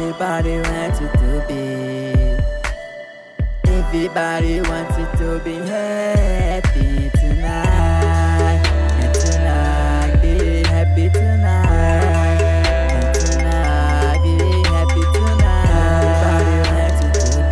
Everybody wants it to be. Everybody wants it to be happy tonight. And tonight, be happy tonight. And tonight, be happy tonight. Everybody wants it to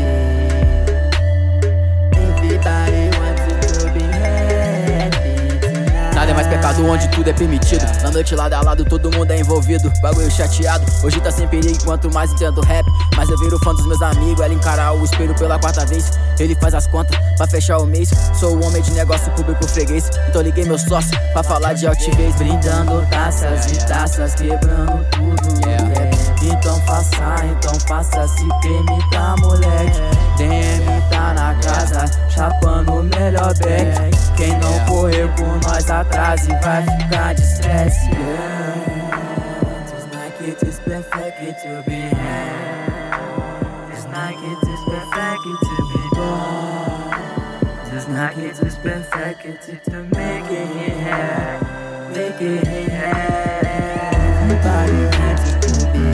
be. Everybody wants it to be happy tonight. Nada é mais pecado onde tudo é permitido. Na noite lado a lado todo mundo é envolvido. Bagulho chateado, hoje tá sem perigo. Quanto mais entendo rap, mas eu viro fã dos meus amigos. Ela encarar o espelho pela quarta vez. Ele faz as contas pra fechar o mês. Sou o homem de negócio público freguês. Então liguei meu sócio pra falar de altivez. Brindando taças e taças, quebrando tudo no rap. Então faça, se permita, moleque. DM tá na casa, chapando o melhor back. Quem não correr por nós atrás e vai ficar de estresse. This night it is perfect to be had. This night it is perfect to be born. This night it is perfect to make it here. Make it here. Everybody wants it to be.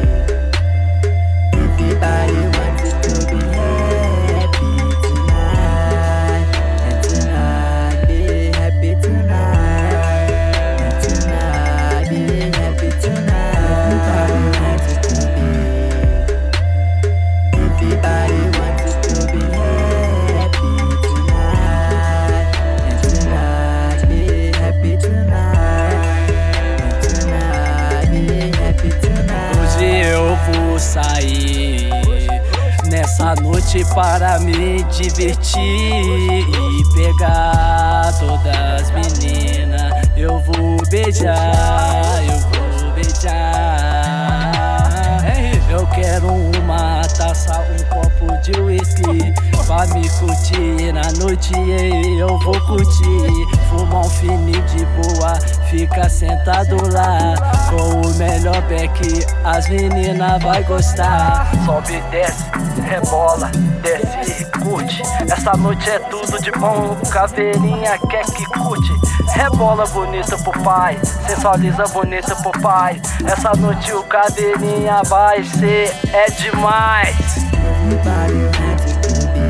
Everybody wants it to be happy tonight. And tonight, be happy tonight. And tonight, be happy tonight. Everybody wants it to be. Everybody wants it to be happy tonight. And tonight, be happy tonight. And tonight, be happy tonight. Hoje eu vou sair nessa noite para me divertir e pegar todas as meninas. Eu vou beijar, eu vou beijar. Eu quero uma taça, um copo de whisky pra me curtir na noite. Eu vou curtir, fumar um fininho de boa, fica sentado lá com o melhor back, as meninas vai gostar. Sobe, desce, rebola, desce e curte. Essa noite é tudo de bom, caveirinha quer que curte. Rebola bonita pro pai, sensualiza bonita pro pai. Essa noite o caveirinha vai ser, é demais. Everybody wants it to be.